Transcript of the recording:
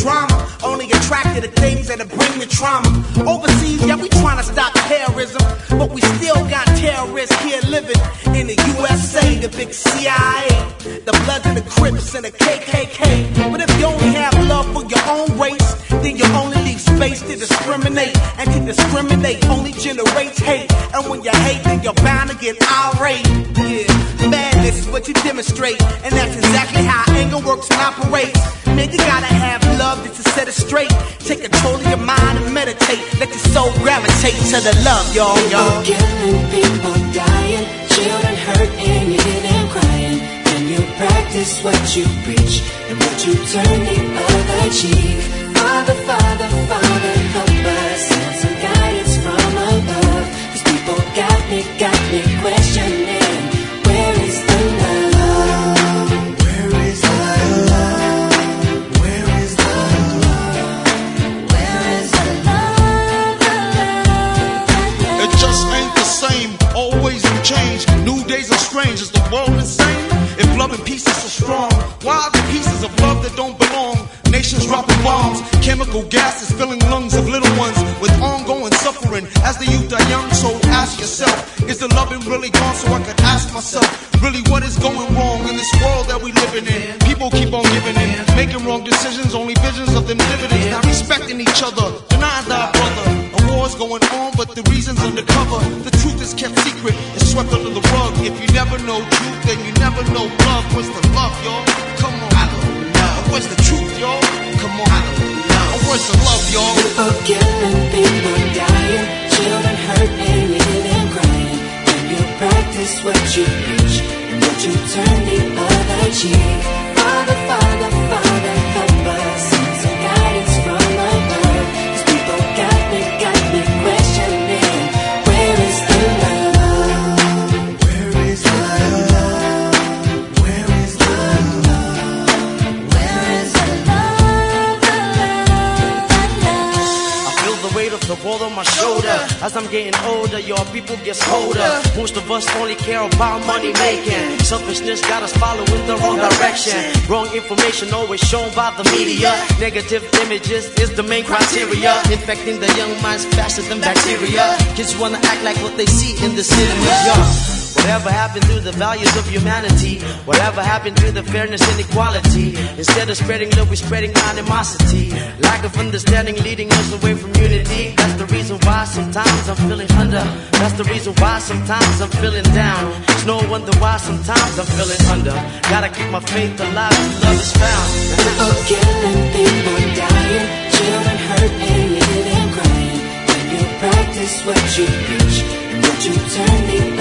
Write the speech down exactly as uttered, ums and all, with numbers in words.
drama, only attracted to things that'll bring the trauma. Overseas, yeah, we trying to stop terrorism, but we still got terrorists here living in the U S A, the big C I A, the Bloods and the Crips and the K K K. But if you only have love for your own race, then you only leave space to discriminate, and to discriminate only generates hate. And when you hate, then you're bound to get irate. Yeah, madness is what you demonstrate, and that's exactly how anger works and operates. Man, you gotta have love just to set it straight. Take control of your mind and meditate. Let your soul gravitate to the love, y'all, y'all. People killing, people dying, children hurt and you hear them crying. When you practice what you preach and what you turn the other cheek. Father, Father, Father, help us, send some guidance from above. These people got me, got me questioning, where is the love? Where is the love? Where is the love? Where is the love? The love, the love? It just ain't the same, always new change. New days are strange, is the world insane? If love and peace is so strong, why are the pieces of love that don't belong? Nations dropping bombs, chemical gases filling lungs of little ones with ongoing suffering. As the youth are young, so ask yourself, is the loving really gone? So I could ask myself, really what is going wrong in this world that we living in? People keep on giving in, making wrong decisions, only visions of them dividends, not respecting each other, denying thy brother. A war's going on, but the reason's undercover. The truth is kept secret, it's swept under the rug. If you never know truth, then you never know love. What's the love, y'all? Come on, I don't know. Where's the truth, y'all? Come on, I don't know. Where's the love, y'all? People killing, people dying, children hurt and you hear them crying. When you practice what you preach and what you turn the other cheek. Father, Father, Father, help us, send some guidance from above. These people got me, got me questioning, where is the love? Where is the love? Where is the love? Where is the love? The love, the love. I feel the weight of the world on my shoulder. As I'm getting older, your people get colder. Most of us only care about money making. Selfishness got us following the wrong direction. Wrong information always shown by the media. Negative images is the main criteria, infecting the young minds faster than bacteria. Kids wanna act like what they see in the cinema. Yeah. Whatever happened to the values of humanity? Whatever happened to the fairness and equality? Instead of spreading love, we're spreading animosity. Lack of understanding leading us away from unity. That's the reason why sometimes I'm feeling under. That's the reason why sometimes I'm feeling down. It's no wonder why sometimes I'm feeling under. Gotta keep my faith alive till love is found. People killing, people dying, children hurt and you hear them crying. When you practice what you preach and what you turn the